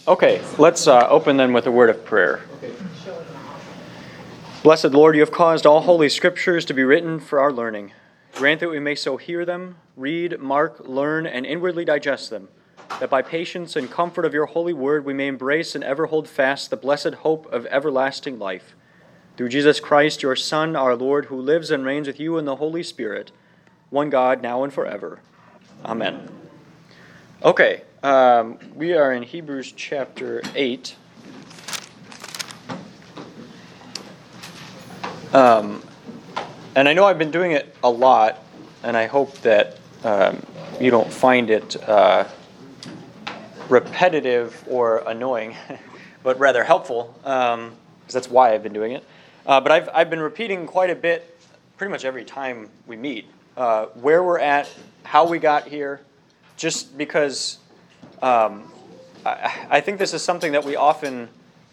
Okay, let's open then with a word of prayer. Blessed Lord, you have caused all holy scriptures to be written for our learning. Grant that we may so hear them, read, mark, learn, and inwardly digest them, that by patience and comfort of your holy word we may embrace and ever hold fast the blessed hope of everlasting life. Through Jesus Christ, your Son, our Lord, who lives and reigns with you in the Holy Spirit, one God, now and forever. Amen. Okay, we are in Hebrews chapter 8. And I know I've been doing it a lot, and I hope that you don't find it repetitive or annoying, but rather helpful, because that's why I've been doing it. But I've been repeating quite a bit, pretty much every time we meet, where we're at, how we got here, just because I think this is something that we often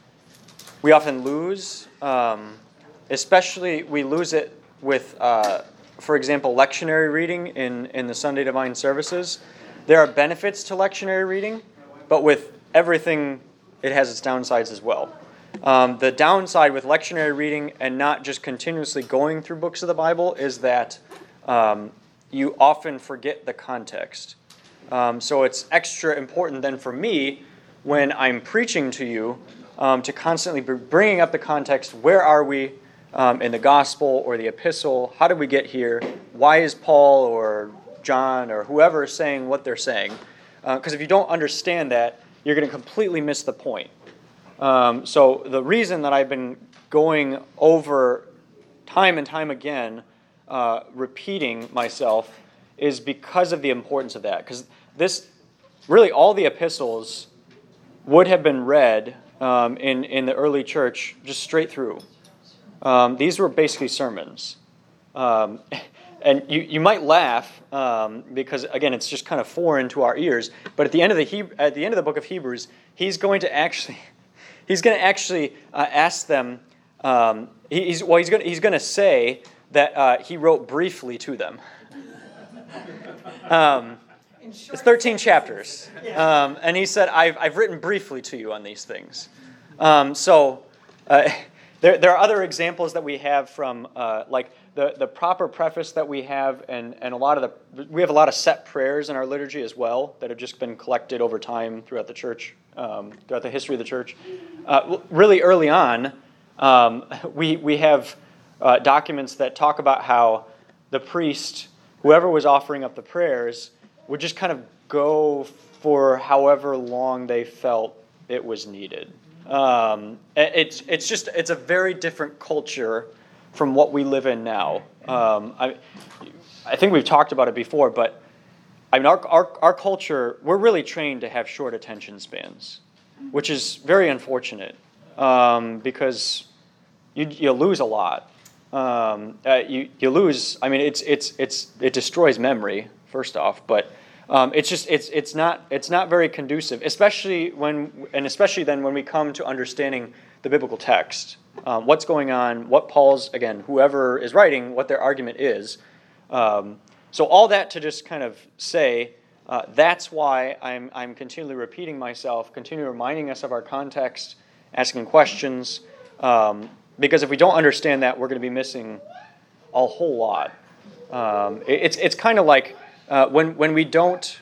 lose. Especially, we lose it with, for example, lectionary reading in the Sunday Divine Services. There are benefits to lectionary reading, but with everything, it has its downsides as well. The downside with lectionary reading and not just continuously going through books of the Bible is that you often forget the context. So it's extra important then for me, when I'm preaching to you, to constantly be bringing up the context. Where are we in the gospel or the epistle? How did we get here? Why is Paul or John or whoever saying what they're saying? Because if you don't understand that, you're going to completely miss the point. So the reason that I've been going over time and time again, repeating myself, is because of the importance of that. Because this, really all the epistles would have been read in the early church just straight through. These were basically sermons. And you might laugh because, again, it's just kind of foreign to our ears. But at the end of the book of Hebrews, he's going to actually ask them. He's going to say that he wrote briefly to them. It's 13 chapters, and he said, "I've written briefly to you on these things." There are other examples that we have from like the proper preface that we have, and we have a lot of set prayers in our liturgy as well that have just been collected over time throughout the church, throughout the history of the church. Really early on, we have documents that talk about how the priest, whoever was offering up the prayers, would just kind of go for however long they felt it was needed. It's a very different culture from what we live in now. I think we've talked about it before, but I mean, our culture, we're really trained to have short attention spans, which is very unfortunate because you lose a lot. You lose. I mean, it destroys memory first off, but it's not very conducive, especially then when we come to understanding the biblical text, what's going on, what Paul's, again, whoever is writing, what their argument is. So all that to just kind of say, that's why I'm continually repeating myself, continually reminding us of our context, asking questions, because if we don't understand that, we're going to be missing a whole lot. It's kind of like when we don't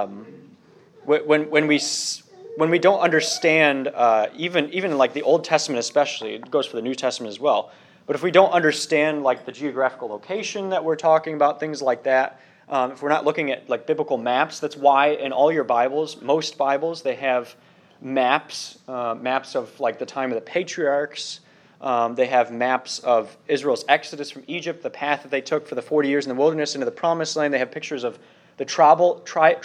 when we don't understand even like the Old Testament especially, it goes for the New Testament as well. But if we don't understand like the geographical location that we're talking about, things like that, if we're not looking at like biblical maps, that's why in all your Bibles, most Bibles, they have maps of like the time of the patriarchs. They have maps of Israel's exodus from Egypt, the path that they took for the 40 years in the wilderness into the Promised Land. They have pictures of the tribal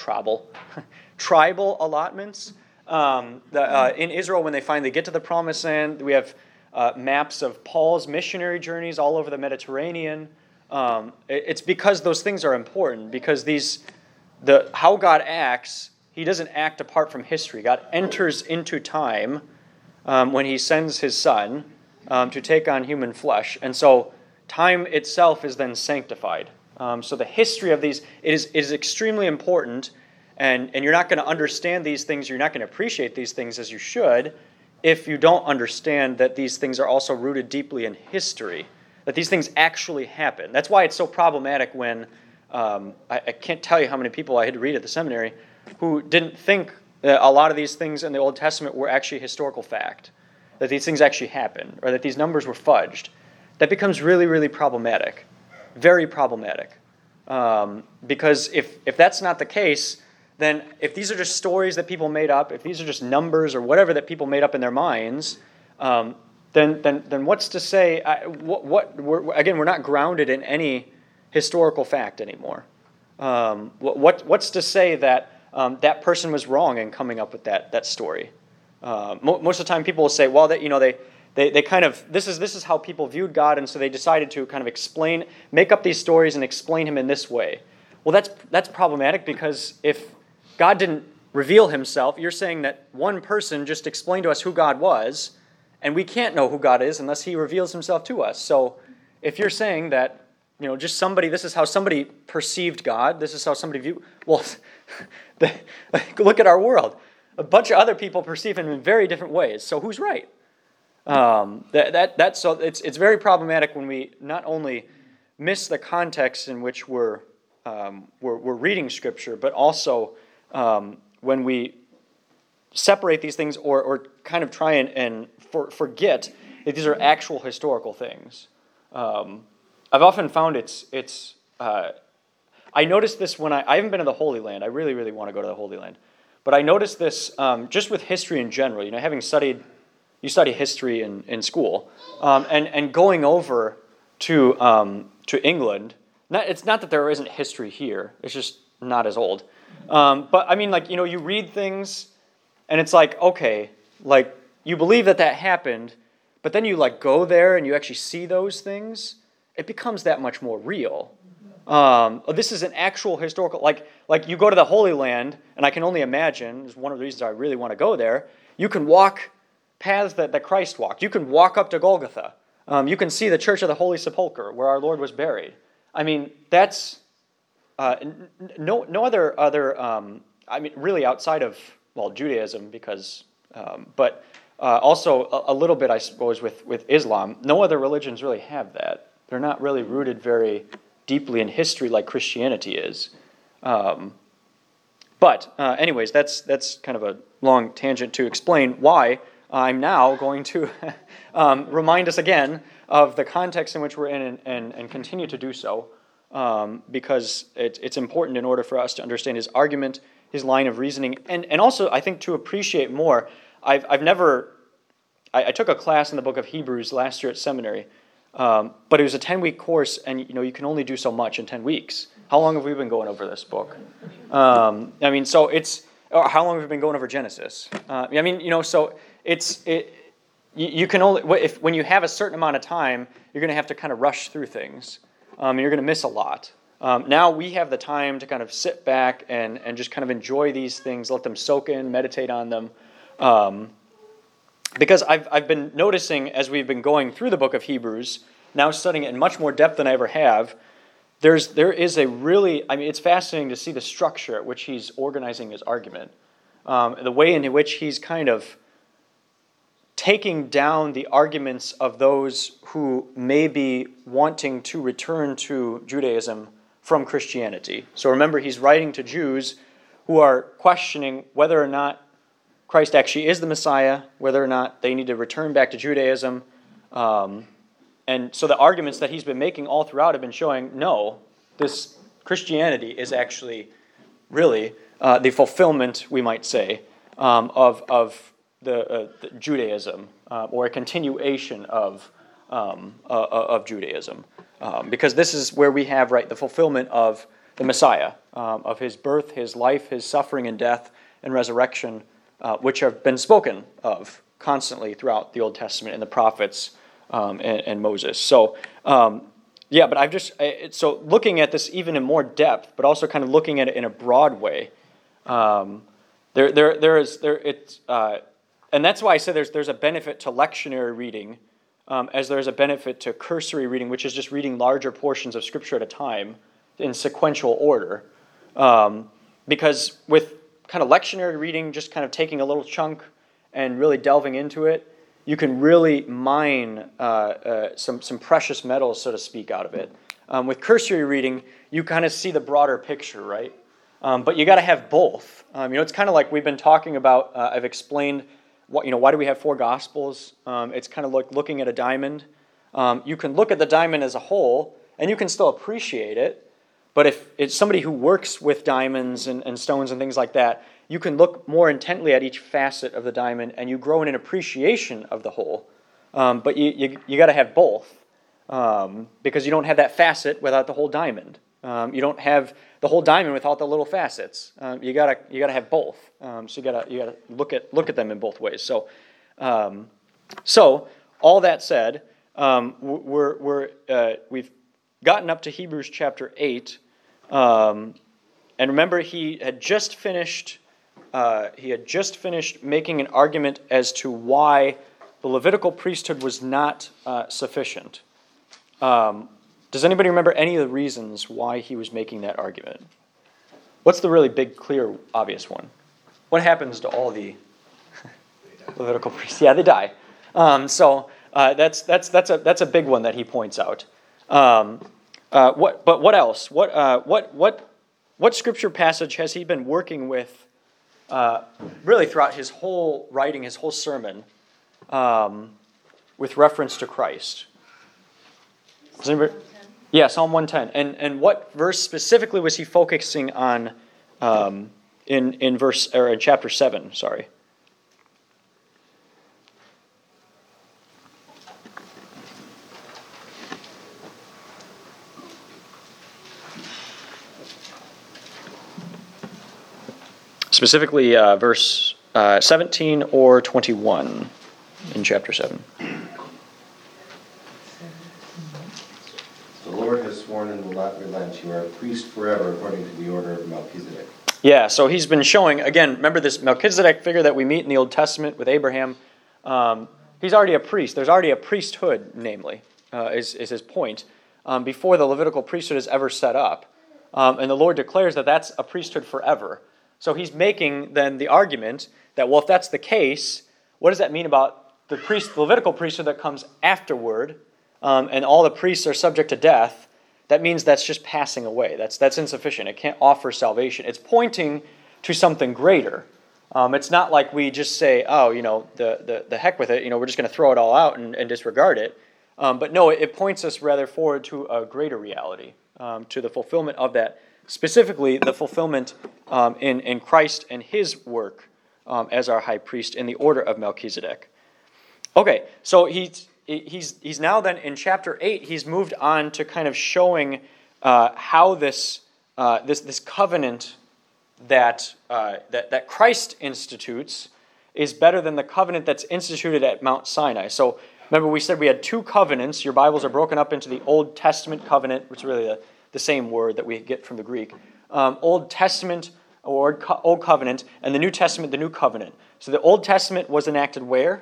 allotments in Israel when they finally get to the Promised Land. We have maps of Paul's missionary journeys all over the Mediterranean. It's because those things are important, because how God acts, he doesn't act apart from history. God enters into time when he sends his Son to take on human flesh. And so time itself is then sanctified. So the history of these is extremely important, And you're not going to understand these things, you're not going to appreciate these things as you should if you don't understand that these things are also rooted deeply in history, that these things actually happen. That's why it's so problematic when, I can't tell you how many people I had to read at the seminary who didn't think that a lot of these things in the Old Testament were actually historical fact, that these things actually happened, or that these numbers were fudged. That becomes really, really problematic, very problematic. Because if that's not the case, then if these are just stories that people made up, if these are just numbers or whatever that people made up in their minds, then what's to say? We're not grounded in any historical fact anymore. What's to say that that person was wrong in coming up with that story? Most of the time, people will say, well, they kind of this is how people viewed God, and so they decided to kind of make up these stories and explain him in this way. Well, that's problematic, because if God didn't reveal himself, you're saying that one person just explained to us who God was, and we can't know who God is unless he reveals himself to us. So if you're saying that, just somebody, this is how somebody perceived God, this is how somebody viewed, well, look at our world. A bunch of other people perceive him in very different ways. So who's right? So it's very problematic when we not only miss the context in which we're reading Scripture, but also when we separate these things or kind of try and forget that these are actual historical things. I've often found I noticed this when I haven't been to the Holy Land. I really, really want to go to the Holy Land. But I noticed this just with history in general. Having studied, you study history in school, and going over to England. It's not that there isn't history here. It's just not as old. But I mean, you read things, and it's like, okay, you believe that happened, but then you go there and you actually see those things. It becomes that much more real. This is an actual historical, like you go to the Holy Land, and I can only imagine, this is one of the reasons I really want to go there, you can walk paths that Christ walked. You can walk up to Golgotha. You can see the Church of the Holy Sepulchre, where our Lord was buried. I mean, that's no other really outside of, Judaism, because, but also a little bit, I suppose, with Islam. No other religions really have that. They're not really rooted very deeply in history like Christianity is. But anyways, that's kind of a long tangent to explain why I'm now going to remind us again of the context in which we're in and continue to do so, because it's important in order for us to understand his argument, his line of reasoning, and also, I think, to appreciate more. I took a class in the book of Hebrews last year at seminary, but it was a 10-week course, and you can only do so much in 10 weeks. How long have we been going over this book? How long have we been going over Genesis? So you can only, when you have a certain amount of time, you're going to have to kind of rush through things. You're going to miss a lot. Now we have the time to kind of sit back and just kind of enjoy these things, let them soak in, meditate on them. Because I've been noticing as we've been going through the book of Hebrews, now studying it in much more depth than I ever have, there is a really, it's fascinating to see the structure at which he's organizing his argument. The way in which he's kind of taking down the arguments of those who may be wanting to return to Judaism from Christianity. So remember, he's writing to Jews who are questioning whether or not Christ actually is the Messiah, whether or not they need to return back to Judaism. And so the arguments that he's been making all throughout have been showing, no, this Christianity is actually really the fulfillment, we might say, of the Judaism, or a continuation of Judaism. Because this is where we have, the fulfillment of the Messiah, of his birth, his life, his suffering and death and resurrection, which have been spoken of constantly throughout the Old Testament and the prophets and Moses. So, but I've just so looking at this even in more depth, but also kind of looking at it in a broad way. And that's why I say there's a benefit to lectionary reading, as there's a benefit to cursory reading, which is just reading larger portions of Scripture at a time in sequential order. because with kind of lectionary reading, just kind of taking a little chunk and really delving into it, you can really mine some precious metals, so to speak, out of it. With cursory reading, you kind of see the broader picture, right? But you got to have both. It's kind of like we've been talking about. I've explained why do we have 4 Gospels? It's kind of like looking at a diamond. You can look at the diamond as a whole, and you can still appreciate it. But if it's somebody who works with diamonds and stones and things like that, you can look more intently at each facet of the diamond, and you grow in an appreciation of the whole. But you got to have both, because you don't have that facet without the whole diamond. You don't have the whole diamond without the little facets. You gotta have both. So you gotta look at them in both ways. So all that said, we've gotten up to Hebrews chapter 8. And remember, he had just finished making an argument as to why the Levitical priesthood was not sufficient. Does anybody remember any of the reasons why he was making that argument? What's the really big, clear, obvious one? What happens to all the Levitical priests? Yeah, they die. That's a big one that he points out. What else? What scripture passage has he been working with really throughout his whole writing, his whole sermon, with reference to Christ? Does anybody? Yeah, Psalm 110. And what verse specifically was he focusing on in chapter 7? Sorry. Specifically, verse 17 or 21 in chapter 7. The Lord has sworn and will not relent. You are a priest forever according to the order of Melchizedek. Yeah, so he's been showing, again, remember this Melchizedek figure that we meet in the Old Testament with Abraham? He's already a priest. There's already a priesthood, namely, is his point, before the Levitical priesthood is ever set up. And the Lord declares that that's a priesthood forever. So he's making then the argument that, well, if that's the case, what does that mean about the Levitical priesthood that comes afterward, and all the priests are subject to death? That means that's just passing away. That's insufficient. It can't offer salvation. It's pointing to something greater. It's not like we just say, oh, the heck with it. We're just going to throw it all out and disregard it. But no, it points us rather forward to a greater reality, to the fulfillment of that. Specifically, the fulfillment in Christ and his work as our high priest in the order of Melchizedek. Okay, so he's now then in chapter 8, he's moved on to kind of showing how this covenant that Christ institutes is better than the covenant that's instituted at Mount Sinai. So remember, we said we had 2 covenants. Your Bibles are broken up into the Old Testament covenant, which is really the same word that we get from the Greek. Old Testament or Old Covenant, and the New Testament, the New Covenant. So the Old Testament was enacted where?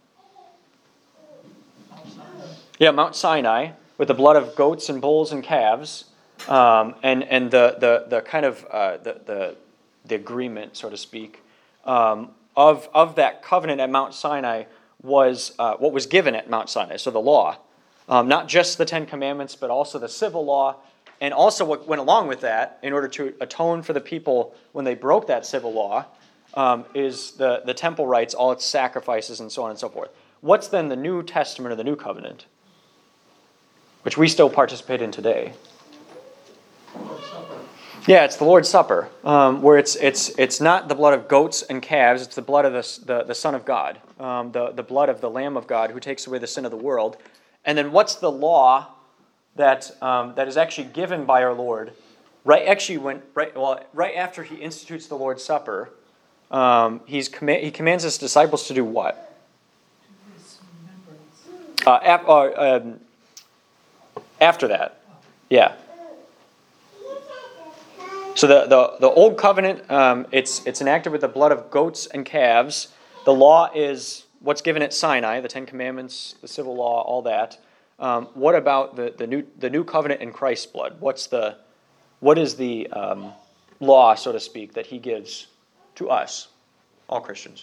Yeah, Mount Sinai, with the blood of goats and bulls and calves, and the kind of the agreement, so to speak, of that covenant at Mount Sinai was what was given at Mount Sinai. So the law, not just the 10 Commandments, but also the civil law. And also what went along with that, in order to atone for the people when they broke that civil law, is the temple rites, all its sacrifices, and so on and so forth. What's then the New Testament or the New Covenant, which we still participate in today? Yeah, it's the Lord's Supper, where it's not the blood of goats and calves, it's the blood of the Son of God, the blood of the Lamb of God who takes away the sin of the world. And then what's the law that is actually given by our Lord, right after he institutes the Lord's Supper? He commands his disciples to do what? After that, yeah. So the old covenant, it's enacted with the blood of goats and calves. The law is what's given at Sinai, the 10 Commandments, the civil law, all that. What about the new covenant in Christ's blood? What is the law, so to speak, that he gives to us, all Christians.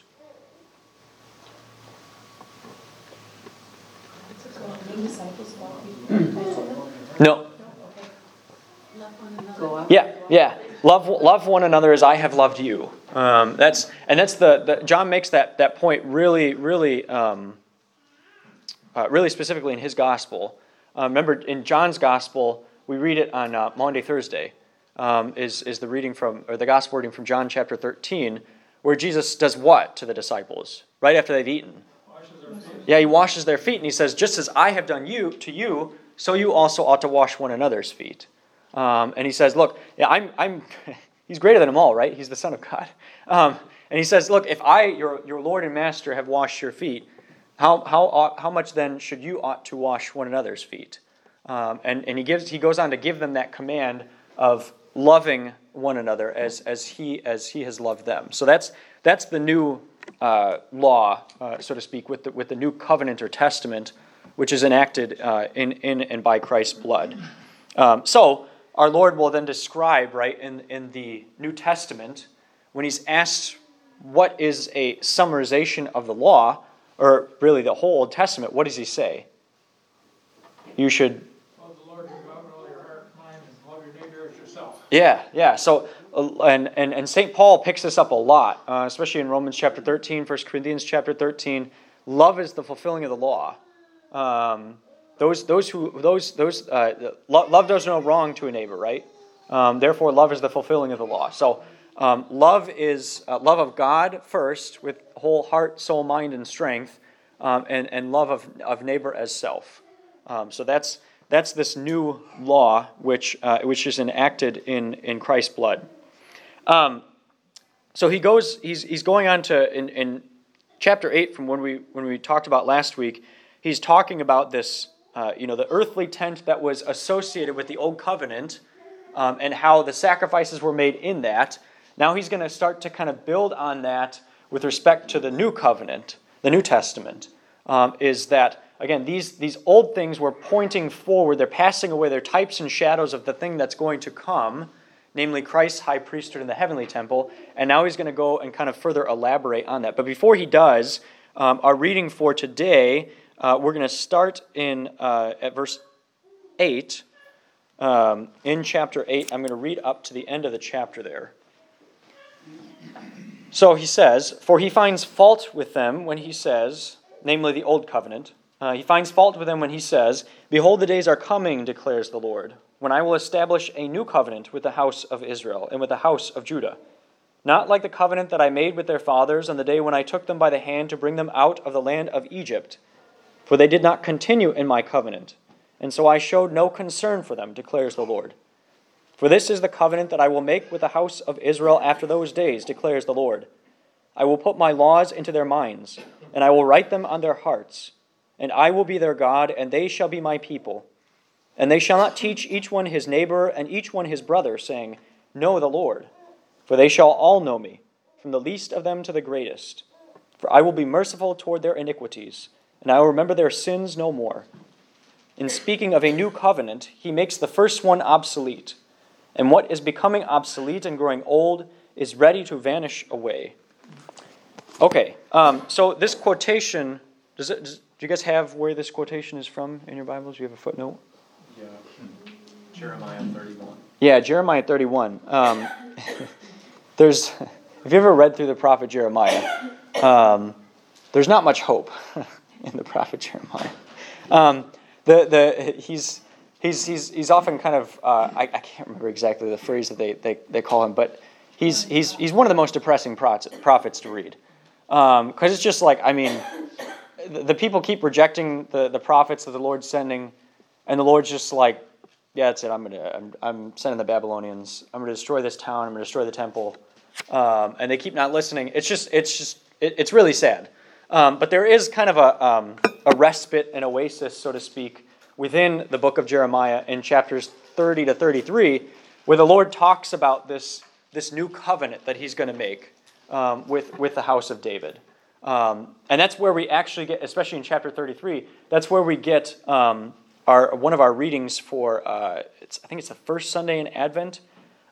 No. Yeah. Love one another as I have loved you. That's the John makes that point really specifically in his gospel. Remember, in John's gospel, we read it on Maundy Thursday. Is the reading from, or the gospel reading from John chapter 13, where Jesus does what to the disciples right after they've eaten? Yeah, he washes their feet, and he says, "Just as I have done to you, so you also ought to wash one another's feet." And he says, "Look, yeah, I'm he's greater than them all, right? He's the Son of God." And he says, "Look, if I, your Lord and Master, have washed your feet, how much then should you ought to wash one another's feet?" And he goes on to give them that command of loving one another as he has loved them. So that's the new law, so to speak, with the new covenant or testament, which is enacted in and by Christ's blood. So our Lord will then describe, right, in the New Testament, when he's asked what is a summarization of the law, or really the whole Old Testament, what does he say? You should love the Lord your God with all your heart, mind, and love your neighbor as yourself. Yeah. So, and St. Paul picks this up a lot, especially in Romans chapter 13, 1 Corinthians chapter 13. Love is the fulfilling of the law. Love does no wrong to a neighbor, right? Therefore, love is the fulfilling of the law. So, love is love of God first, with whole heart, soul, mind, and strength, and love of neighbor as self. So that's this new law which is enacted in Christ's blood. So he's going on to in chapter 8 from when we talked about last week. He's talking about this, the earthly tent that was associated with the old covenant, and how the sacrifices were made in that. Now he's going to start to kind of build on that with respect to the new covenant, the New Testament. Is that, again, these old things were pointing forward. They're passing away. They're types and shadows of the thing that's going to come, namely Christ's high priesthood in the heavenly temple. And now he's going to go and kind of further elaborate on that. But before he does, our reading for today, we're going to start at verse 8. In chapter 8, I'm going to read up to the end of the chapter there. So he says, "For he finds fault with them when he says," namely the old covenant, he finds fault with them when he says, "Behold, the days are coming, declares the Lord, when I will establish a new covenant with the house of Israel and with the house of Judah. Not like the covenant that I made with their fathers on the day when I took them by the hand to bring them out of the land of Egypt. For they did not continue in my covenant, and so I showed no concern for them, declares the Lord. For this is the covenant that I will make with the house of Israel after those days, declares the Lord. I will put my laws into their minds, and I will write them on their hearts. And I will be their God, and they shall be my people. And they shall not teach each one his neighbor and each one his brother, saying, Know the Lord. For they shall all know me, from the least of them to the greatest. For I will be merciful toward their iniquities, and I will remember their sins no more. In speaking of a new covenant, he makes the first one obsolete. And what is becoming obsolete and growing old is ready to vanish away." Okay, so this quotation, do you guys have where this quotation is from in your Bibles? Do you have a footnote? Yeah, Jeremiah 31. Yeah, Jeremiah 31. If you ever read through the prophet Jeremiah, there's not much hope in the prophet Jeremiah. He's often kind of I can't remember exactly the phrase that they call him, but he's one of the most depressing prophets to read, because it's just like, I mean, the people keep rejecting the prophets that the Lord's sending, and the Lord's just like, yeah, that's it. I'm sending the Babylonians. I'm going to destroy this town. I'm going to destroy the temple, and they keep not listening. It's really sad. But there is kind of a respite, an oasis, so to speak, within the book of Jeremiah in chapters 30 to 33, where the Lord talks about this new covenant that he's going to make with the house of David. And that's where we actually get, especially in chapter 33, that's where we get one of our readings for, I think it's the first Sunday in Advent.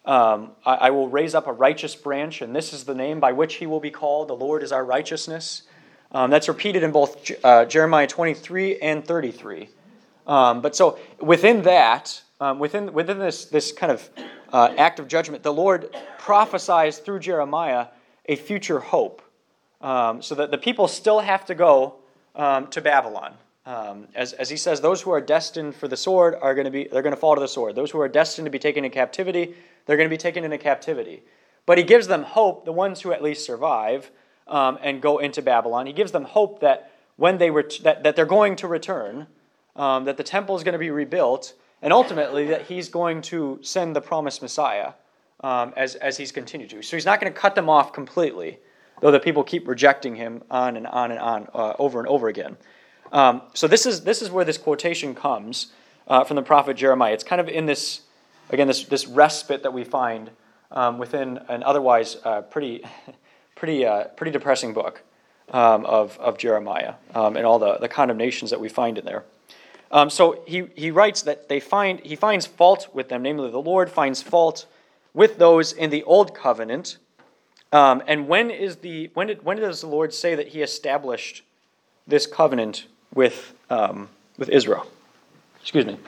I will raise up a righteous branch, and this is the name by which he will be called. The Lord is our righteousness. That's repeated in both Jeremiah 23 and 33. But so within that, within this kind of act of judgment, the Lord prophesies through Jeremiah a future hope, so that the people still have to go to Babylon. As he says, those who are destined for the sword they're going to fall to the sword. Those who are destined to be taken into captivity, they're going to be taken into captivity. But he gives them hope, the ones who at least survive and go into Babylon. He gives them hope that when that they're going to return, that the temple is going to be rebuilt, and ultimately that he's going to send the promised Messiah as he's continued to. So he's not going to cut them off completely, though the people keep rejecting him on and on and on over and over again. So this is where this quotation comes from the prophet Jeremiah. It's kind of in this respite that we find within an otherwise pretty depressing book of Jeremiah and all the condemnations that we find in there. So he writes that he finds fault with them, namely the Lord finds fault with those in the old covenant. And when does the Lord say that he established this covenant with Israel? Excuse me.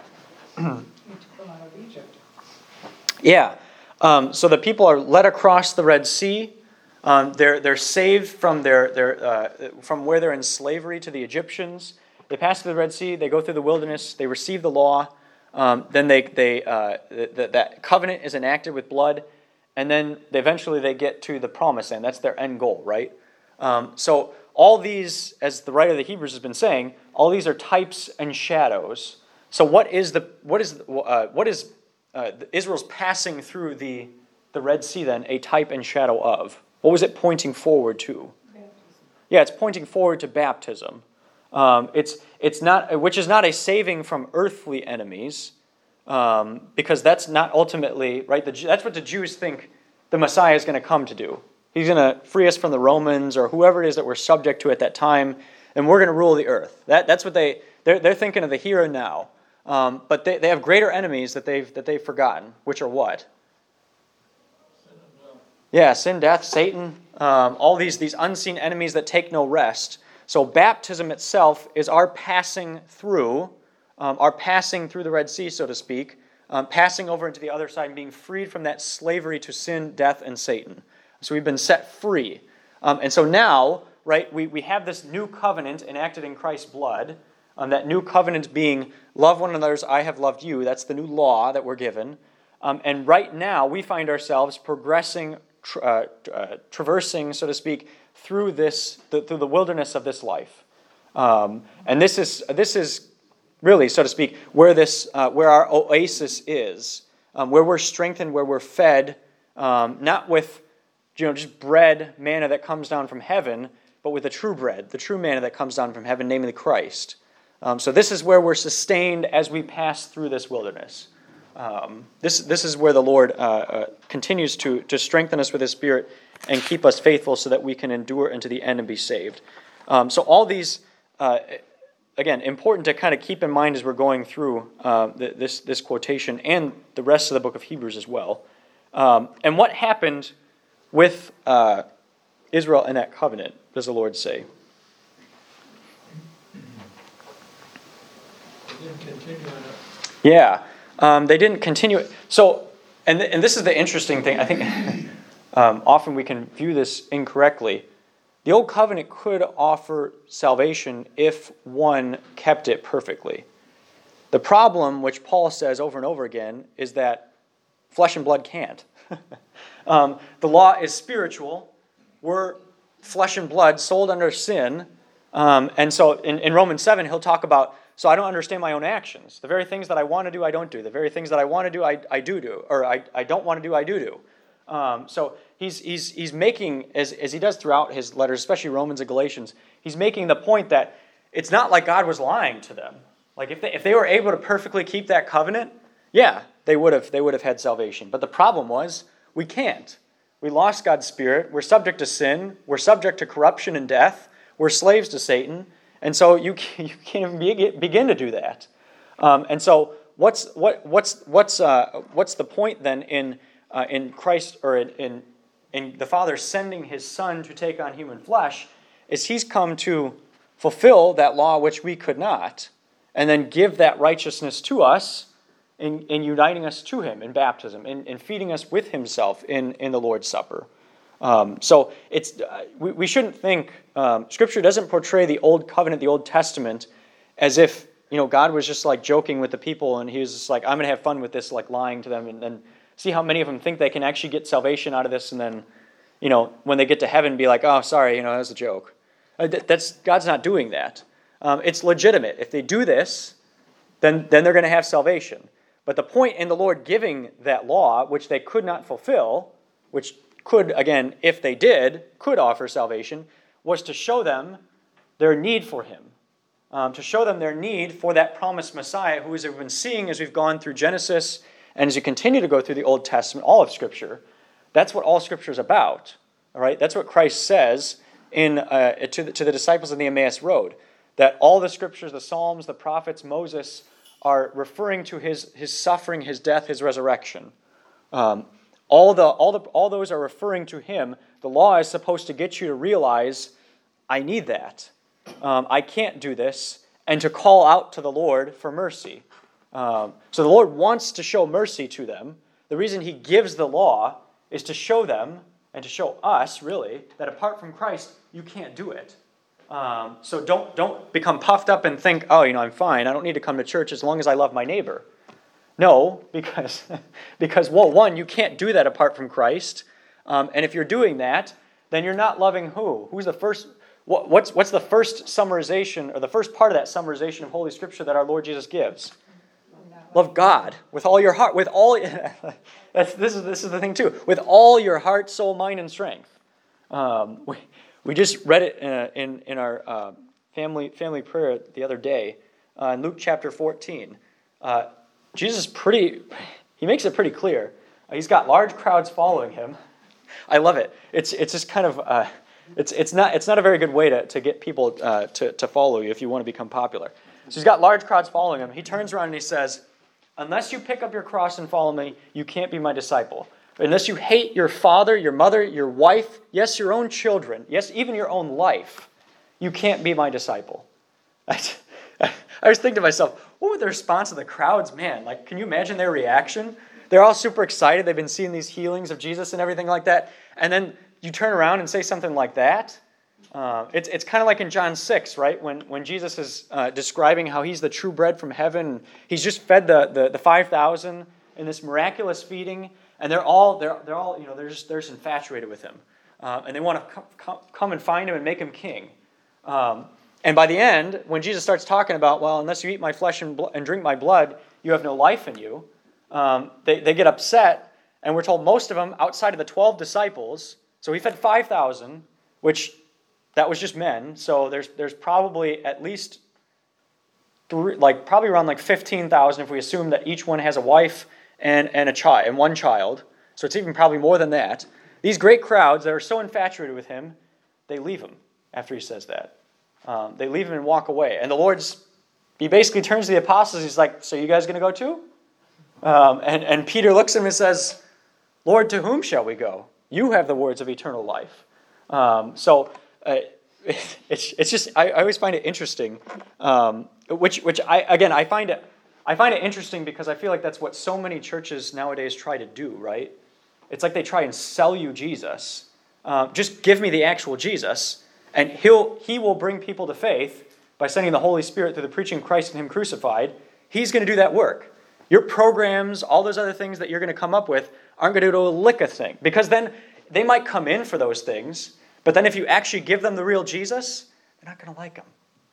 Yeah. So the people are led across the Red Sea. They're saved from from where they're in slavery to the Egyptians. They pass through the Red Sea. They go through the wilderness. They receive the law. Then that covenant is enacted with blood, and then eventually they get to the promised land. That's their end goal, right? So all these, as the writer of the Hebrews has been saying, all these are types and shadows. So what is Israel's passing through the Red Sea then a type and shadow of? What was it pointing forward to? Baptism. Yeah, it's pointing forward to baptism. It's not, which is not a saving from earthly enemies, because that's not ultimately right. That's what the Jews think the Messiah is going to come to do. He's going to free us from the Romans or whoever it is that we're subject to at that time, and we're going to rule the earth. That's what they're thinking of the here and now. But they have greater enemies that they've forgotten, which are what? Yeah, sin, death, Satan, all these unseen enemies that take no rest. So baptism itself is our passing through the Red Sea, so to speak, passing over into the other side and being freed from that slavery to sin, death, and Satan. So we've been set free. And so now, right, we have this new covenant enacted in Christ's blood, that new covenant being love one another as I have loved you. That's the new law that we're given. And right now we find ourselves progressing, traversing, so to speak, through the wilderness of this life, and this is really, so to speak, where our oasis is, where we're strengthened, where we're fed, not with just bread, manna that comes down from heaven, but with the true bread, the true manna that comes down from heaven, namely Christ. So this is where we're sustained as we pass through this wilderness. This is where the Lord continues to strengthen us with His Spirit and keep us faithful so that we can endure into the end and be saved. So all these, again, important to kind of keep in mind as we're going through this quotation and the rest of the book of Hebrews as well. And what happened with Israel in that covenant, does the Lord say? They didn't continue on it. Yeah, they didn't continue it. So, and this is the interesting thing. I think often we can view this incorrectly. The Old Covenant could offer salvation if one kept it perfectly. The problem, which Paul says over and over again, is that flesh and blood can't. The law is spiritual. We're flesh and blood, sold under sin. And so in Romans 7, he'll talk about, so I don't understand my own actions. The very things that I want to do, I don't do. The very things that I want to do, I do. Or I don't want to do, I do. So he's making, as he does throughout his letters, especially Romans and Galatians, he's making the point that it's not like God was lying to them. Like if they were able to perfectly keep that covenant, yeah, they would have had salvation. But the problem was we can't. We lost God's Spirit. We're subject to sin. We're subject to corruption and death. We're slaves to Satan. And so you can't even begin to do that. And so what's the point then in in Christ, or in the Father sending his Son to take on human flesh, is he's come to fulfill that law which we could not, and then give that righteousness to us in uniting us to him in baptism, in feeding us with himself in the Lord's Supper. So we shouldn't think, Scripture doesn't portray the Old Covenant, the Old Testament, as if God was just like joking with the people, and he was just like, I'm going to have fun with this, like lying to them, and then see how many of them think they can actually get salvation out of this, and then, when they get to heaven, be like, oh, sorry, that was a joke. God's not doing that. It's legitimate. If they do this, then they're going to have salvation. But the point in the Lord giving that law, which they could not fulfill, which could, again, if they did, could offer salvation, was to show them their need for him. To show them their need for that promised Messiah, who, as we've been seeing as we've gone through Genesis, and as you continue to go through the Old Testament, all of Scripture, that's what all Scripture is about. All right? That's what Christ says to the disciples on the Emmaus Road, that all the Scriptures, the Psalms, the prophets, Moses, are referring to his suffering, his death, his resurrection. All those are referring to him. The law is supposed to get you to realize, I need that. I can't do this, and to call out to the Lord for mercy. So the Lord wants to show mercy to them. The reason he gives the law is to show them, and to show us, really, that apart from Christ, you can't do it. So don't become puffed up and think, oh, I'm fine. I don't need to come to church as long as I love my neighbor. No, because well, one, you can't do that apart from Christ. And if you're doing that, then you're not loving who? Who's the first? What's the first summarization, or the first part of that summarization of Holy Scripture that our Lord Jesus gives? Love God with all your heart, with all. This is the thing too. With all your heart, soul, mind, and strength. We just read it in our family prayer the other day in Luke chapter 14. Jesus he makes it pretty clear. He's got large crowds following him. I love it. It's just kind of it's not a very good way to get people to follow you if you want to become popular. So he's got large crowds following him. He turns around and he says, "Unless you pick up your cross and follow me, you can't be my disciple. Unless you hate your father, your mother, your wife, yes, your own children, yes, even your own life, you can't be my disciple." I was thinking to myself, what would the response of the crowds, man? Like, can you imagine their reaction? They're all super excited. They've been seeing these healings of Jesus and everything like that. And then you turn around and say something like that. It's kind of like in John 6, right? When Jesus is describing how he's the true bread from heaven. He's just fed the 5,000 in this miraculous feeding. And they're all they're just infatuated with him. And they want to come and find him and make him king. And by the end, when Jesus starts talking about, well, unless you eat my flesh and drink my blood, you have no life in you, they get upset, and we're told most of them, outside of the 12 disciples, so he fed 5,000, which that was just men, so there's probably at least probably around 15,000 if we assume that each one has a wife and a child and one child, so it's even probably more than that. These great crowds that are so infatuated with him, they leave him after he says that. They leave him and walk away. And he basically turns to the apostles. He's like, so you guys going to go too? And Peter looks at him and says, Lord, to whom shall we go? You have the words of eternal life. It's just, I always find it interesting, which I find it interesting because I feel like that's what so many churches nowadays try to do, right? It's like they try and sell you Jesus. Just give me the actual Jesus. And he will bring people to faith by sending the Holy Spirit through the preaching of Christ and him crucified. He's going to do that work. Your programs, all those other things that you're going to come up with aren't going to do a lick of thing. Because then they might come in for those things, but then if you actually give them the real Jesus, they're not going to like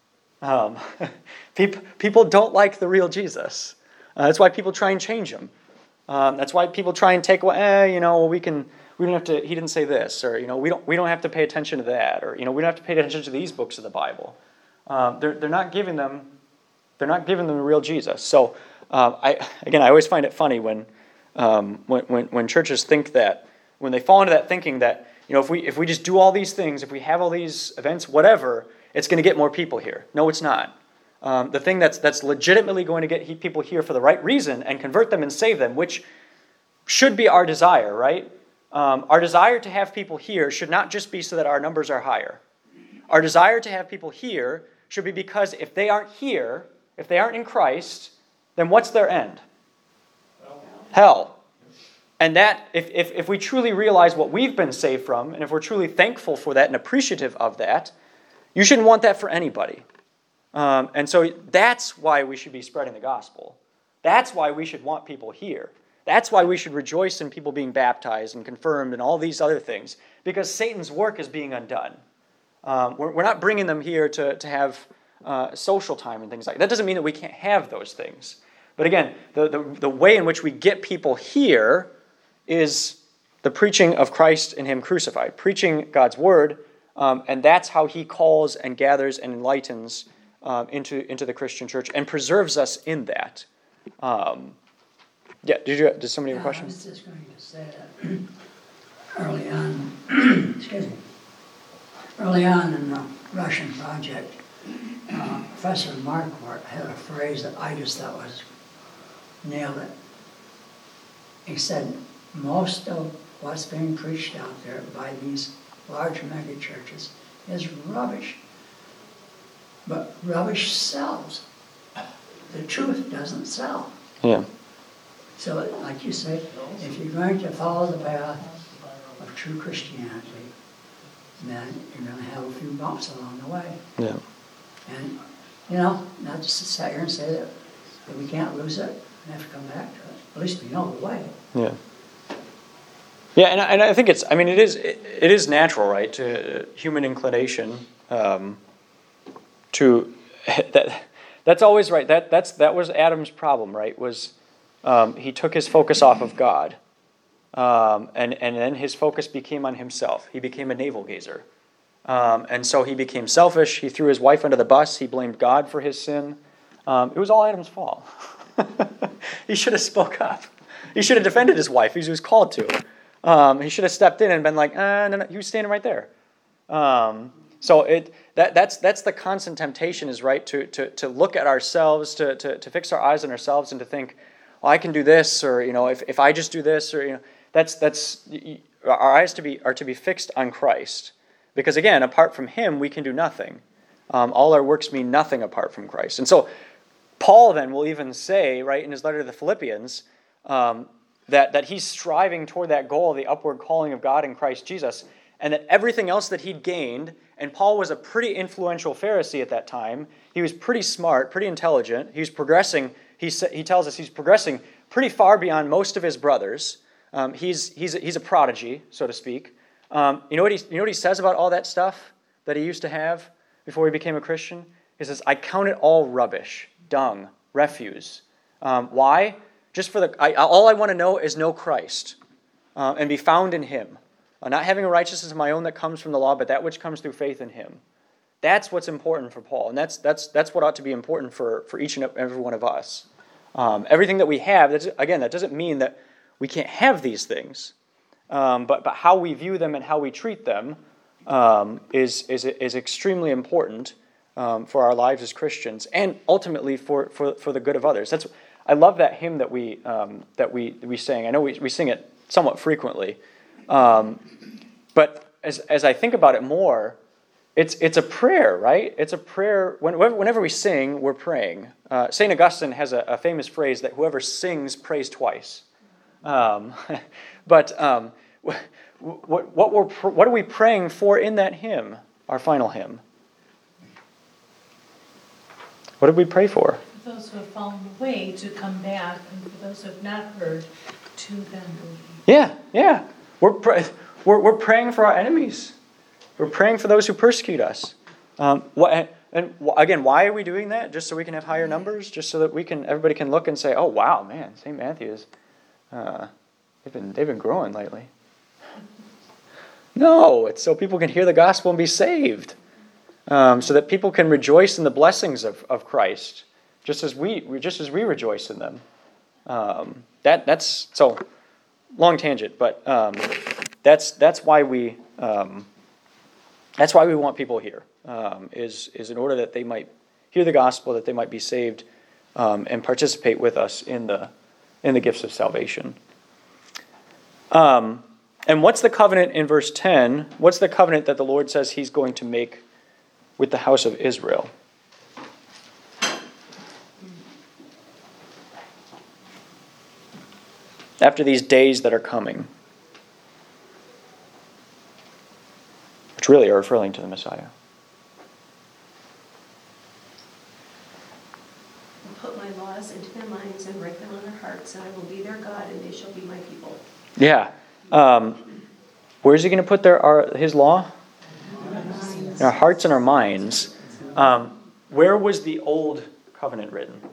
him. People don't like the real Jesus. That's why people try and change him. That's why people try and take away, we don't have to. He didn't say this, or we don't have to pay attention to that, or we don't have to pay attention to these books of the Bible. They're not giving them the real Jesus. So I always find it funny when churches think that, when they fall into that thinking that if we just do all these things, if we have all these events, whatever, it's going to get more people here. No, it's not. The thing that's legitimately going to get people here for the right reason and convert them and save them, which should be our desire, right? Our desire to have people here should not just be so that our numbers are higher. Our desire to have people here should be because if they aren't here, if they aren't in Christ, then what's their end? Hell. And that, if we truly realize what we've been saved from, and if we're truly thankful for that and appreciative of that, you shouldn't want that for anybody. And so that's why we should be spreading the gospel. That's why we should want people here. That's why we should rejoice in people being baptized and confirmed and all these other things, because Satan's work is being undone. We're not bringing them here to have social time and things like that. That doesn't mean that we can't have those things. But again, the way in which we get people here is the preaching of Christ and Him crucified, preaching God's word, and that's how He calls and gathers and enlightens into the Christian church and preserves us in that. Did somebody have a question? I was just going to say that early on, excuse me, early on in the Russian project, Professor Marquardt had a phrase that I just thought was nailed it. He said, most of what's being preached out there by these large mega churches is rubbish. But rubbish sells. The truth doesn't sell. Yeah. So, like you say, if you're going to follow the path of true Christianity, then you're going to have a few bumps along the way. Yeah. And, not just to sit here and say that we can't lose it and have to come back to it. At least we know the way. Yeah. Yeah, and I think it is natural, right, to human inclination to that's always right. That was Adam's problem, right? Was he took his focus off of God, and then his focus became on himself. He became a navel gazer, and so he became selfish. He threw his wife under the bus. He blamed God for his sin. It was all Adam's fault. He should have spoke up. He should have defended his wife. He was called to. He should have stepped in and been like, no, he was standing right there. So that's the constant temptation is, right, to look at ourselves, to fix our eyes on ourselves and to think, I can do this, or if I just do this, or that's our eyes are to be fixed on Christ, because again, apart from Him, we can do nothing. All our works mean nothing apart from Christ. And so Paul then will even say, right, in his letter to the Philippians, that he's striving toward that goal, the upward calling of God in Christ Jesus, and that everything else that he'd gained, and Paul was a pretty influential Pharisee at that time. He was pretty smart, pretty intelligent. He was progressing. He tells us he's progressing pretty far beyond most of his brothers. He's a prodigy, so to speak. You know what he says about all that stuff that he used to have before he became a Christian? He says, "I count it all rubbish, dung, refuse." Why? Just for all I want to know is know Christ and be found in Him. Not having a righteousness of my own that comes from the law, but that which comes through faith in Him. That's what's important for Paul, and that's what ought to be important for each and every one of us. Everything that we have, that doesn't mean that we can't have these things, but how we view them and how we treat them is extremely important for our lives as Christians, and ultimately for the good of others. I love that hymn that we sing. I know we sing it somewhat frequently. But as I think about it more, it's a prayer, right? It's a prayer. Whenever we sing, we're praying. St. Augustine has a famous phrase that whoever sings prays twice. But what are we praying for in that hymn, our final hymn? What did we pray for? For those who have fallen away to come back, and for those who have not heard to then believe. Yeah. We're praying for our enemies. We're praying for those who persecute us. Again, why are we doing that? Just so we can have higher numbers? Just so that everybody can look and say, "Oh wow, man, St. Matthew's, they've been growing lately." No, it's so people can hear the gospel and be saved, so that people can rejoice in the blessings of Christ, just as we rejoice in them. That's so. Long tangent, but that's why we want people here. Is in order that they might hear the gospel, that they might be saved, and participate with us in the gifts of salvation. And what's the covenant in verse 10? What's the covenant that the Lord says he's going to make with the house of Israel? After these days that are coming, which really are referring to the Messiah. Put my laws into their minds and write them on their hearts, and I will be their God, and they shall be my people. Yeah. Where's he going to put his law? In our hearts and our minds. Where was the old covenant written?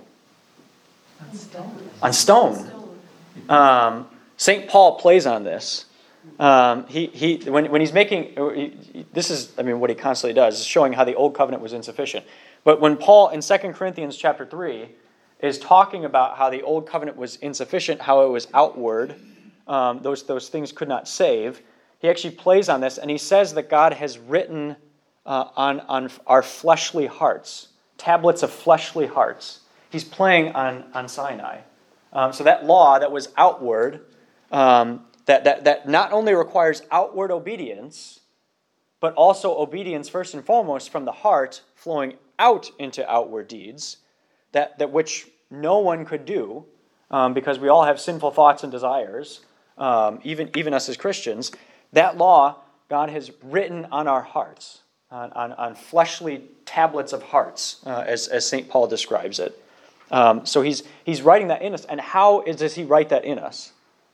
On stone. St. Paul plays on this. When he's making, this is, what he constantly does, is showing how the old covenant was insufficient. But when Paul in 2 Corinthians chapter 3 is talking about how the old covenant was insufficient, how it was outward, those things could not save, he actually plays on this, and he says that God has written on our fleshly hearts, tablets of fleshly hearts. He's playing on Sinai. So that law that was outward, that not only requires outward obedience, but also obedience first and foremost from the heart flowing out into outward deeds, that which no one could do, because we all have sinful thoughts and desires, even us as Christians. That law God has written on our hearts, on fleshly tablets of hearts, as St. Paul describes it. So he's writing that in us. And how does he write that in us?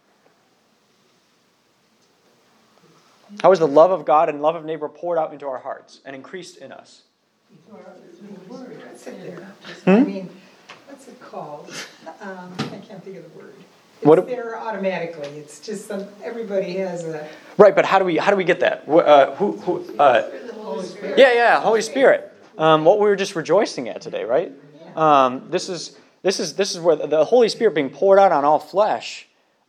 How is the love of God and love of neighbor poured out into our hearts and increased in us? That's it there. What's it called? I can't think of the word. It's there automatically. It's just everybody has a... Right, but how do we get that? Holy Spirit. Yeah, Holy Spirit. What we were just rejoicing at today, right? This is where the Holy Spirit being poured out on all flesh.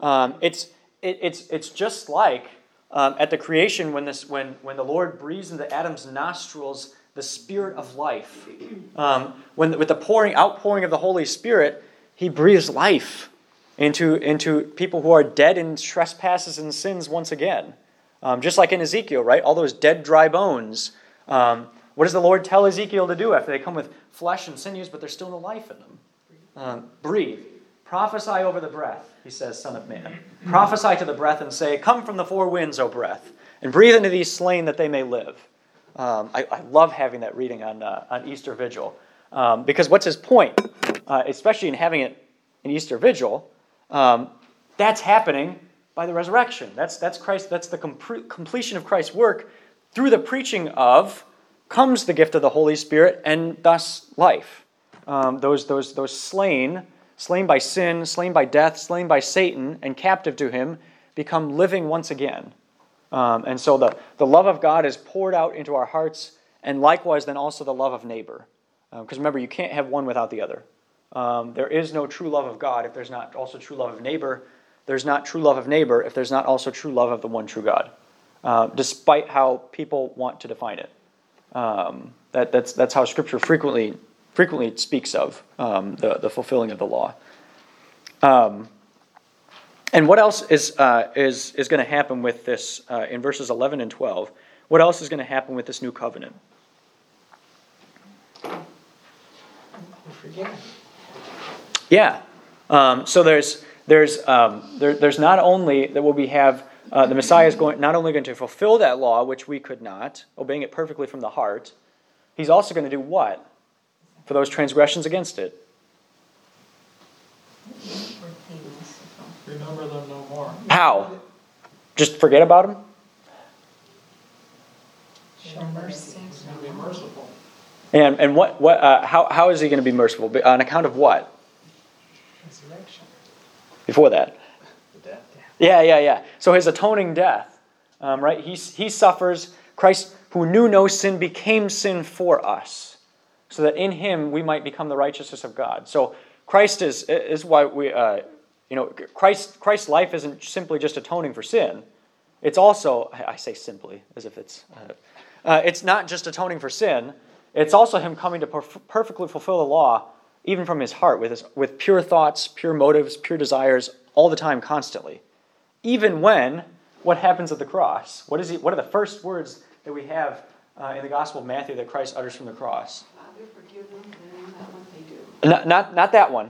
It's just like at the creation when the Lord breathes into Adam's nostrils the Spirit of life. With the outpouring of the Holy Spirit, He breathes life into people who are dead in trespasses and sins once again. Just like in Ezekiel, right? All those dead, dry bones. What does the Lord tell Ezekiel to do after they come with flesh and sinews, but there's still no life in them? Breathe. Prophesy over the breath, he says, Son of Man. Prophesy to the breath and say, come from the four winds, O breath, and breathe into these slain that they may live. I love having that reading on Easter Vigil. Because what's his point? Especially in having it in Easter Vigil, that's happening by the resurrection. That's Christ. That's the completion of Christ's work. Through the preaching of comes the gift of the Holy Spirit, and thus life. Those slain by sin, slain by death, slain by Satan, and captive to him, become living once again. And so the love of God is poured out into our hearts, and likewise then also the love of neighbor. Because remember, you can't have one without the other. There is no true love of God if there's not also true love of neighbor. There's not true love of neighbor if there's not also true love of the one true God, despite how people want to define it. That's how Scripture frequently speaks of the fulfilling of the law. And what else is going to happen with this in verses 11 and 12? What else is going to happen with this new covenant? Forget. Yeah. So there's not only that we have the Messiah is not only going to fulfill that law, which we could not, obeying it perfectly from the heart. He's also going to do what for those transgressions against it? Remember them no more. How? Just forget about them? Show mercy. He's going to be merciful. And how is he going to be merciful? On account of what? Resurrection. Before that. The death. Yeah. So his atoning death, right? He suffers. Christ, who knew no sin, became sin for us, so that in him we might become the righteousness of God. So Christ is why we, Christ's life isn't simply just atoning for sin. It's also, I say simply as if it's not just atoning for sin. It's also him coming to perfectly fulfill the law, even from his heart, with pure thoughts, pure motives, pure desires, all the time, constantly. even when, what happens at the cross? What are the first words that we have in the Gospel of Matthew that Christ utters from the cross? Father, forgive them, they know not what they do. Not that one.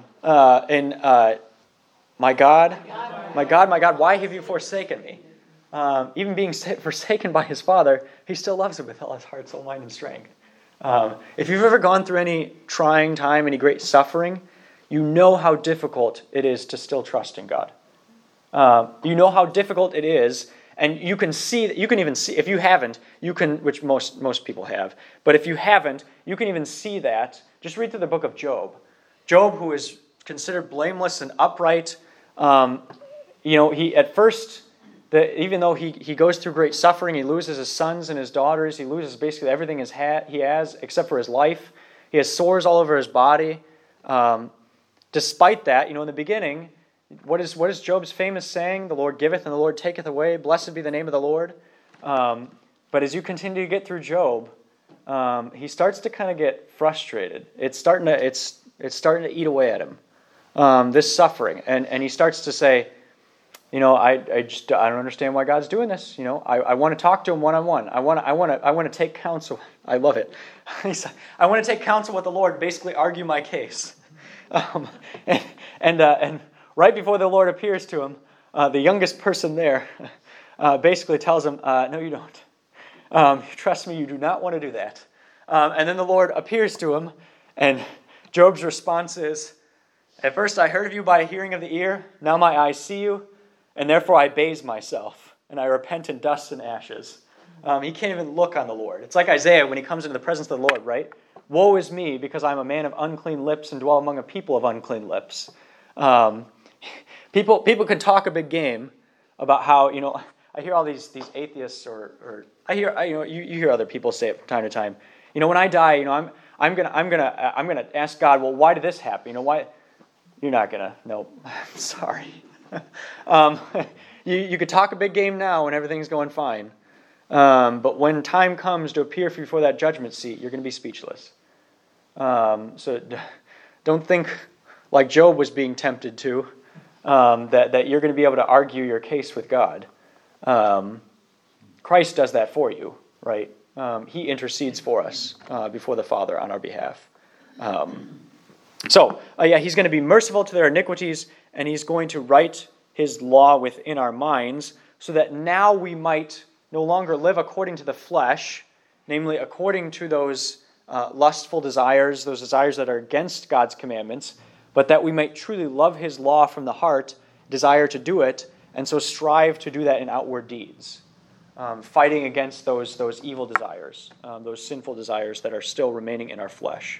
My God, my God, my God, why have you forsaken me? Even being forsaken by his Father, he still loves him with all his heart, soul, mind, and strength. If you've ever gone through any trying time, any great suffering, you know how difficult it is to still trust in God. You know how difficult it is, and you can even see, if you haven't, you can, which most people have, but if you haven't, you can even see that. Just read through the book of Job. Job, who is considered blameless and upright, he at first, even though he goes through great suffering, he loses his sons and his daughters, he loses basically everything he has except for his life. He has sores all over his body. Despite that, in the beginning, what is Job's famous saying? The Lord giveth and the Lord taketh away. Blessed be the name of the Lord. But as you continue to get through Job, he starts to kind of get frustrated. It's starting to eat away at him. This suffering, and he starts to say, I don't understand why God's doing this. I want to talk to him one-on-one. I want to take counsel. I love it. I want to take counsel with the Lord, basically argue my case. And right before the Lord appears to him, the youngest person there basically tells him, no, you don't. Trust me, you do not want to do that. And then the Lord appears to him, and Job's response is, at first I heard of you by hearing of the ear, now my eyes see you, and therefore I base myself, and I repent in dust and ashes. He can't even look on the Lord. It's like Isaiah when he comes into the presence of the Lord, right? Woe is me, because I'm a man of unclean lips and dwell among a people of unclean lips. People can talk a big game about how, I hear all these atheists, or you hear other people say it from time to time. When I die, I'm gonna ask God, well, why did this happen? Why? You're not gonna. Nope. Sorry. You could talk a big game now when everything's going fine. But when time comes to appear before that judgment seat, you're going to be speechless. So don't think like Job was being tempted to, that you're going to be able to argue your case with God. Christ does that for you, right? He intercedes for us before the Father on our behalf. He's going to be merciful to their iniquities, and he's going to write his law within our minds so that now we might no longer live according to the flesh, namely according to those lustful desires, those desires that are against God's commandments, but that we might truly love his law from the heart, desire to do it, and so strive to do that in outward deeds, fighting against those evil desires, those sinful desires that are still remaining in our flesh.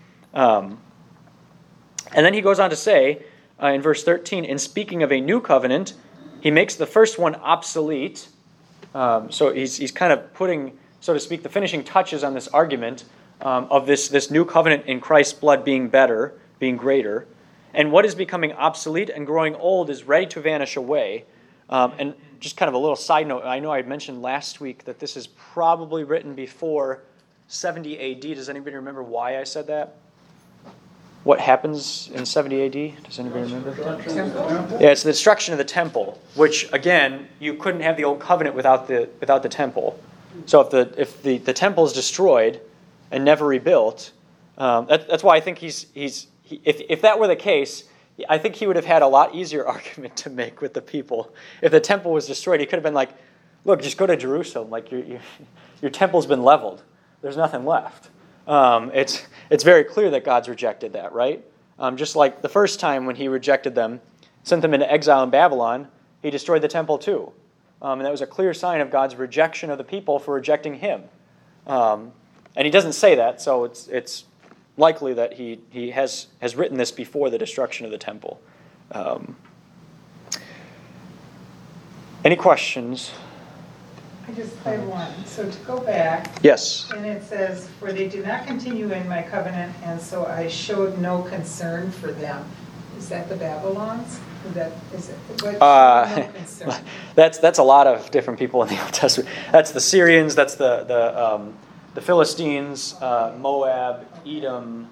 And then he goes on to say, in verse 13, in speaking of a new covenant, he makes the first one obsolete. So he's kind of putting, so to speak, the finishing touches on this argument of this new covenant in Christ's blood being better, being greater. And what is becoming obsolete and growing old is ready to vanish away. And just kind of a little side note, I know I mentioned last week that this is probably written before 70 AD. Does anybody remember why I said that? What happens in 70 AD? Does anybody remember? Yeah, it's the destruction of the temple, which, again, you couldn't have the old covenant without the temple. So if the temple is destroyed and never rebuilt, that's why I think if that were the case, I think he would have had a lot easier argument to make with the people. If the temple was destroyed, he could have been like, look, just go to Jerusalem. Like your temple's been leveled. There's nothing left. It's very clear that God's rejected that, right? Just like the first time when he rejected them, sent them into exile in Babylon, he destroyed the temple too. And that was a clear sign of God's rejection of the people for rejecting him. And he doesn't say that, so it's likely that he has written this before the destruction of the temple. Any questions? I have one. So to go back, Yes. and it says, for they did not continue in my covenant, and so I showed no concern for them. Is that the Babylons? No concern? That's a lot of different people in the Old Testament. That's the Syrians. That's the Philistines, Moab, Edom.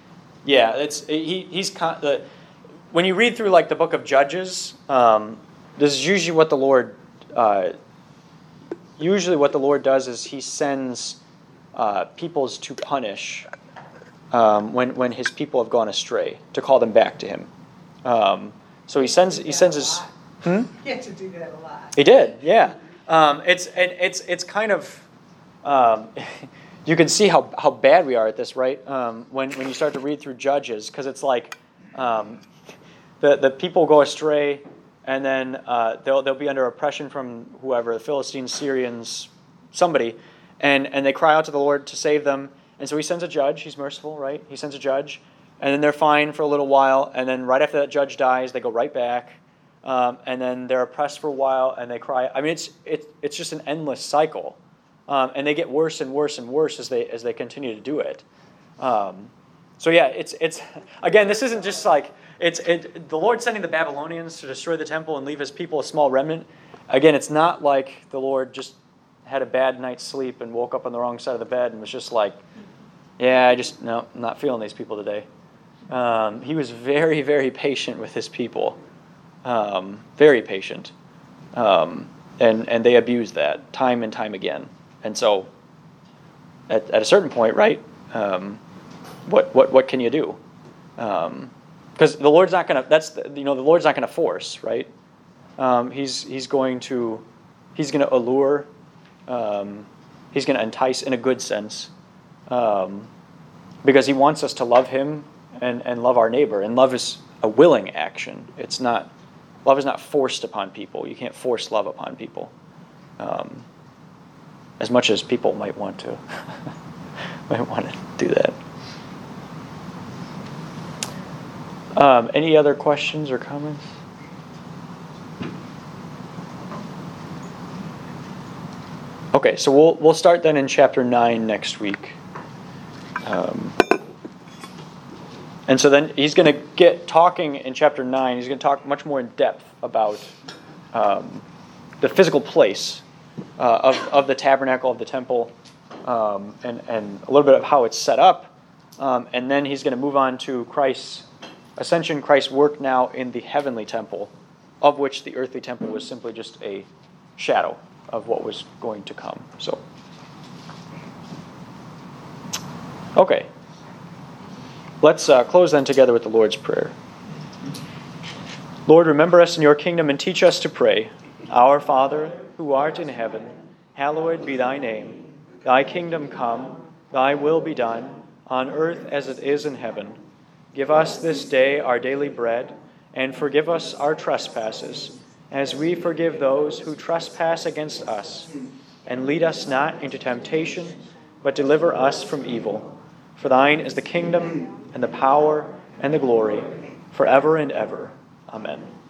When you read through like the book of Judges, this is usually what the Lord. Usually, what the Lord does is He sends peoples to punish when His people have gone astray, to call them back to Him. So He sends His. He had to do that a lot. He did, yeah. It's kind of. You can see how bad we are at this, right? When you start to read through Judges, because it's like the people go astray, and then they'll be under oppression from whoever, the Philistines, Syrians, somebody, and they cry out to the Lord to save them. And so He sends a judge. He's merciful, right? He sends a judge, and then they're fine for a little while, and then right after that judge dies, they go right back, and then they're oppressed for a while, and they cry. I mean, it's just an endless cycle. And they get worse and worse and worse as they continue to do it. So yeah, it's again, this isn't just like the Lord sending the Babylonians to destroy the temple and leave His people a small remnant. Again, it's not like the Lord just had a bad night's sleep and woke up on the wrong side of the bed and was just like, yeah, I'm not feeling these people today. He was very, very patient with His people, very patient, and they abused that time and time again. And so, at a certain point, right? What can you do? Because the Lord's not gonna. The Lord's not gonna force, right? He's going to allure. He's going to entice in a good sense, because He wants us to love Him and love our neighbor. And love is a willing action. Love is not forced upon people. You can't force love upon people. As much as people might want to do that. Any other questions or comments? Okay, so we'll start then in chapter 9 next week. And so then he's going to get talking in chapter 9. He's going to talk much more in depth about the physical place of the tabernacle, of the temple, and a little bit of how it's set up. And then he's going to move on to Christ's ascension, Christ's work now in the heavenly temple, of which the earthly temple was simply just a shadow of what was going to come. So, okay. Let's close then together with the Lord's Prayer. Lord, remember us in your kingdom and teach us to pray. Our Father, who art in heaven, hallowed be thy name. Thy kingdom come, thy will be done, on earth as it is in heaven. Give us this day our daily bread, and forgive us our trespasses, as we forgive those who trespass against us. And lead us not into temptation, but deliver us from evil. For thine is the kingdom, and the power, and the glory, forever and ever. Amen.